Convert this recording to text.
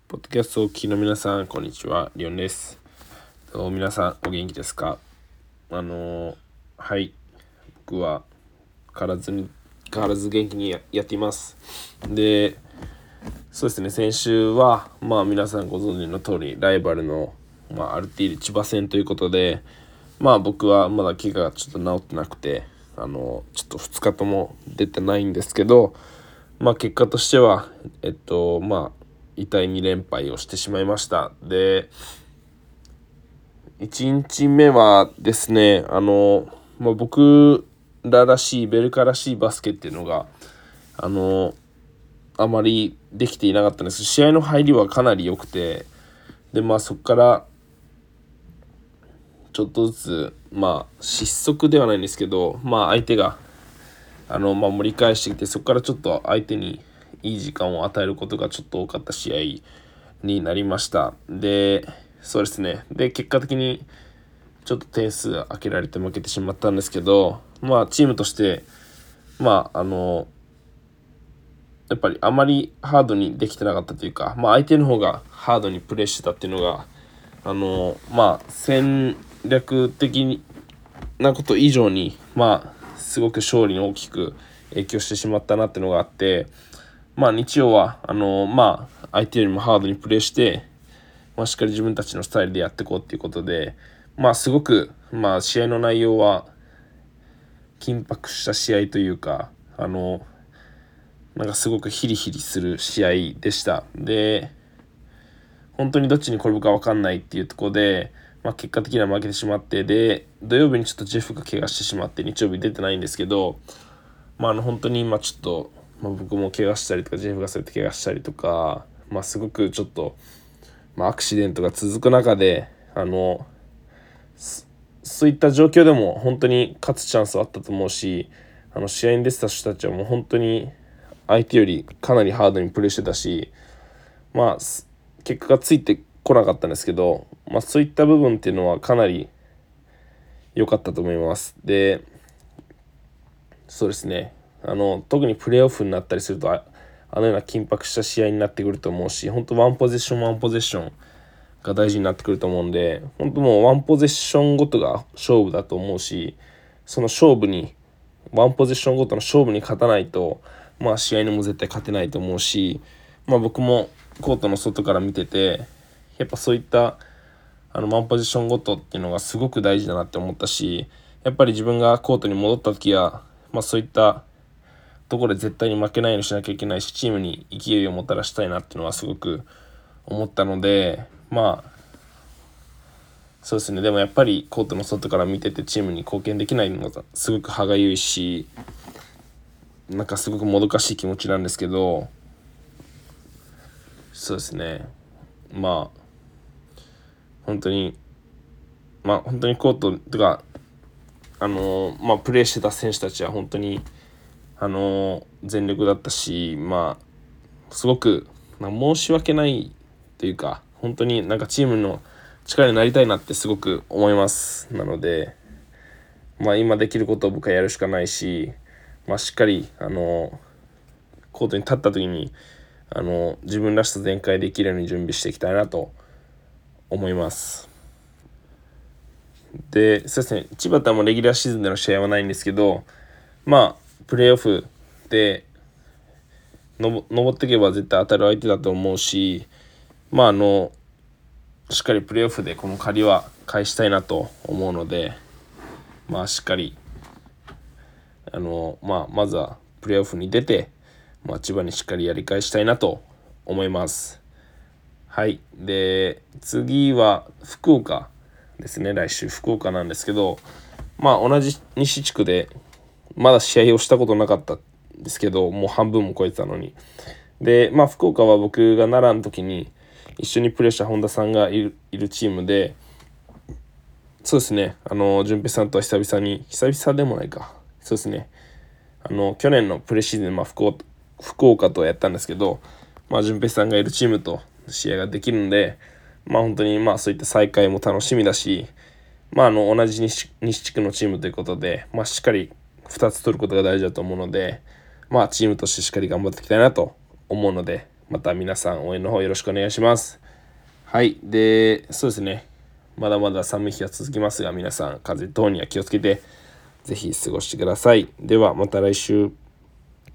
ポッドキャストをお聞きの皆さん、こんにちは。リオンです。皆さん、お元気ですか？はい。僕は変わらず元気にやっています。で、そうですね、先週は、皆さんご存知の通り、ライバルの、アルティール千葉戦ということで、僕はまだ怪我がちょっと治ってなくて、ちょっと2日とも出てないんですけど、結果としては、痛い2連敗をしてしまいました。で、1日目はですね、僕ららしい、ベルカらしいバスケっていうのが、あまりできていなかったんです。試合の入りはかなり良くて、で、そこから、ちょっとずつ、失速ではないんですけど、相手が、盛り返してきて、そこからちょっと相手にいい時間を与えることがちょっと多かった試合になりました。で、そうですね。で、結果的にちょっと点数開けられて負けてしまったんですけど、チームとして、やっぱりあまりハードにできてなかったというか、相手の方がハードにプレーしてたっていうのが、戦略的なこと以上に、すごく勝利に大きく影響してしまったなっていうのがあって、日曜は相手よりもハードにプレーして、しっかり自分たちのスタイルでやっていこうっていうことで、すごく試合の内容は緊迫した試合というか、なんかすごくヒリヒリする試合でした。で、本当にどっちに転ぶか分かんないっていうところで、結果的には負けてしまって、で土曜日にちょっとジェフが怪我してしまって日曜日出てないんですけど、本当に今ちょっと、僕も怪我したりとかジェフがそうやって怪我したりとか、すごくちょっと、アクシデントが続く中で、そういった状況でも本当に勝つチャンスはあったと思うし、試合に出てた人たちはもう本当に相手よりかなりハードにプレーしてたし、結果がついてこなかったんですけど、そういった部分っていうのはかなり良かったと思います。で、そうですね、特にプレーオフになったりするとあのような緊迫した試合になってくると思うし、本当ワンポゼッションが大事になってくると思うんで、本当もうワンポゼッションごとが勝負だと思うし、そのワンポゼッションごとの勝負に勝たないと、試合にも絶対勝てないと思うし、僕もコートの外から見てて、やっぱそういったワンポジションごとっていうのがすごく大事だなって思ったし、やっぱり自分がコートに戻った時は、そういったところで絶対に負けないようにしなきゃいけないし、チームに勢いをもたらしたいなっていうのはすごく思ったので、そうですね。でもやっぱりコートの外から見ててチームに貢献できないのがすごく歯がゆいし、なんかすごくもどかしい気持ちなんですけど、そうですね。本当にコートとかプレーしてた選手たちは本当に全力だったし、すごく、申し訳ないというか、本当になんかチームの力になりたいなってすごく思います。なので、今できることを僕はやるしかないし、しっかりコートに立った時に自分らしさ全開できるように準備していきたいなと思います。で、そうですね、千葉とはもうレギュラーシーズンでの試合はないんですけど、プレーオフで登っていけば絶対当たる相手だと思うし、しっかりプレーオフでこの借りは返したいなと思うので、しっかりまずはプレーオフに出て、千葉にしっかりやり返したいなと思います。はい。で、次は福岡ですね。来週福岡なんですけど、同じ西地区でまだ試合をしたことなかったんですけど、もう半分も超えてたのに。で、福岡は僕が奈良の時に一緒にプレーした本田さんがいるチームで、そうですね、順平さんとは久々でもないか。そうですね。去年のプレシーズン、福岡とやったんですけど、順平さんがいるチームと試合ができるので、本当にそういった再会も楽しみだし、同じ西地区のチームということで、しっかり2つ取ることが大事だと思うので、チームとしてしっかり頑張っていきたいなと思うので、 また皆さん応援の方よろしくお願いします。はい。で、そうですね。まだまだ寒い日が続きますが、皆さん風邪等には気をつけてぜひ過ごしてください。ではまた来週。